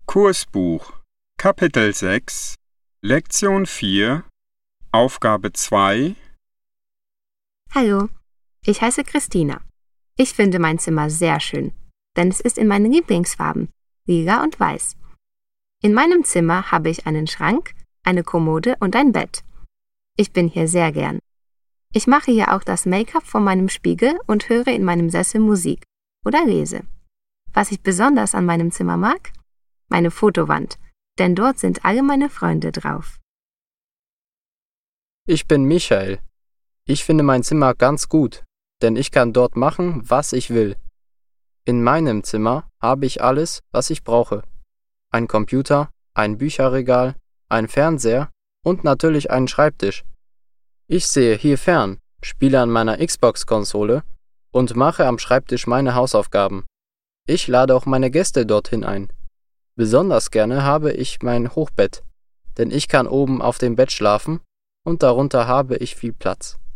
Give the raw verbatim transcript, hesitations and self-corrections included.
Kursbuch, Kapitel sechs, Lektion vier, Aufgabe zwei. Hallo, ich heiße Christina. Ich finde mein Zimmer sehr schön, denn es ist in meinen Lieblingsfarben, lila und weiß. In meinem Zimmer habe ich einen Schrank, eine Kommode und ein Bett. Ich bin hier sehr gern. Ich mache hier auch das Make-up vor meinem Spiegel und höre in meinem Sessel Musik oder lese. Was ich besonders an meinem Zimmer mag? Meine Fotowand, denn dort sind alle meine Freunde drauf. Ich bin Michael. Ich finde mein Zimmer ganz gut, denn ich kann dort machen, was ich will. In meinem Zimmer habe ich alles, was ich brauche. Ein Computer, ein Bücherregal, ein Fernseher und natürlich einen Schreibtisch. Ich sehe hier fern, spiele an meiner Xbox-Konsole und mache am Schreibtisch meine Hausaufgaben. Ich lade auch meine Gäste dorthin ein. Besonders gerne habe ich mein Hochbett, denn ich kann oben auf dem Bett schlafen und darunter habe ich viel Platz.